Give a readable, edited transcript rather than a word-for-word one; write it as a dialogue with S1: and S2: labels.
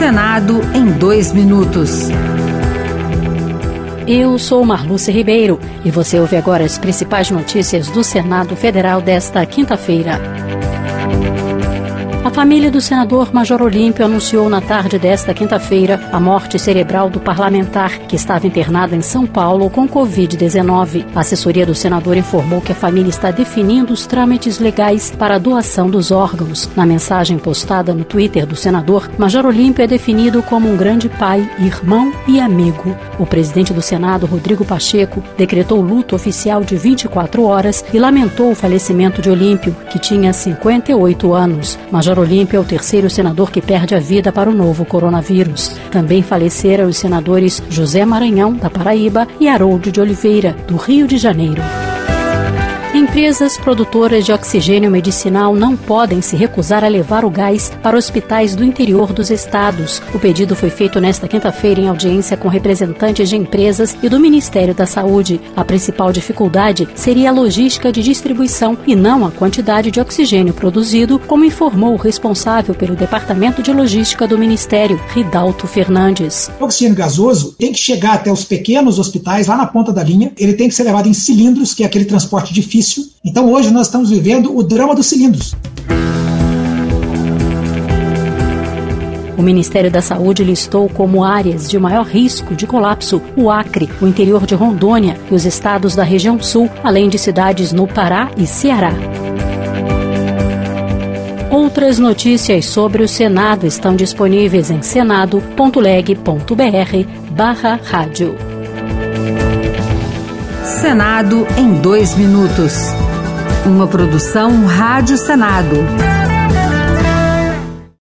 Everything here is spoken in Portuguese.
S1: Senado em 2 minutos.
S2: Eu sou Marluce Ribeiro e você ouve agora as principais notícias do Senado Federal desta quinta-feira. A família do senador Major Olímpio anunciou na tarde desta quinta-feira a morte cerebral do parlamentar, que estava internado em São Paulo com Covid-19. A assessoria do senador informou que a família está definindo os trâmites legais para a doação dos órgãos. Na mensagem postada no Twitter do senador, Major Olímpio é definido como um grande pai, irmão e amigo. O presidente do Senado, Rodrigo Pacheco, decretou luto oficial de 24 horas e lamentou o falecimento de Olímpio, que tinha 58 anos. Major Olímpio é o terceiro senador que perde a vida para o novo coronavírus. Também faleceram os senadores José Maranhão, da Paraíba, e Haroldo de Oliveira, do Rio de Janeiro. Empresas produtoras de oxigênio medicinal não podem se recusar a levar o gás para hospitais do interior dos estados. O pedido foi feito nesta quinta-feira em audiência com representantes de empresas e do Ministério da Saúde. A principal dificuldade seria a logística de distribuição e não a quantidade de oxigênio produzido, como informou o responsável pelo Departamento de Logística do Ministério, Ridalto Fernandes.
S3: O oxigênio gasoso tem que chegar até os pequenos hospitais, lá na ponta da linha. Ele tem que ser levado em cilindros, que é aquele transporte difícil. Então hoje nós estamos vivendo o drama dos cilindros.
S2: O Ministério da Saúde listou como áreas de maior risco de colapso o Acre, o interior de Rondônia e os estados da região sul, além de cidades no Pará e Ceará. Outras notícias sobre o Senado estão disponíveis em senado.leg.br/rádio.
S1: Senado em 2 minutos. Uma produção Rádio Senado.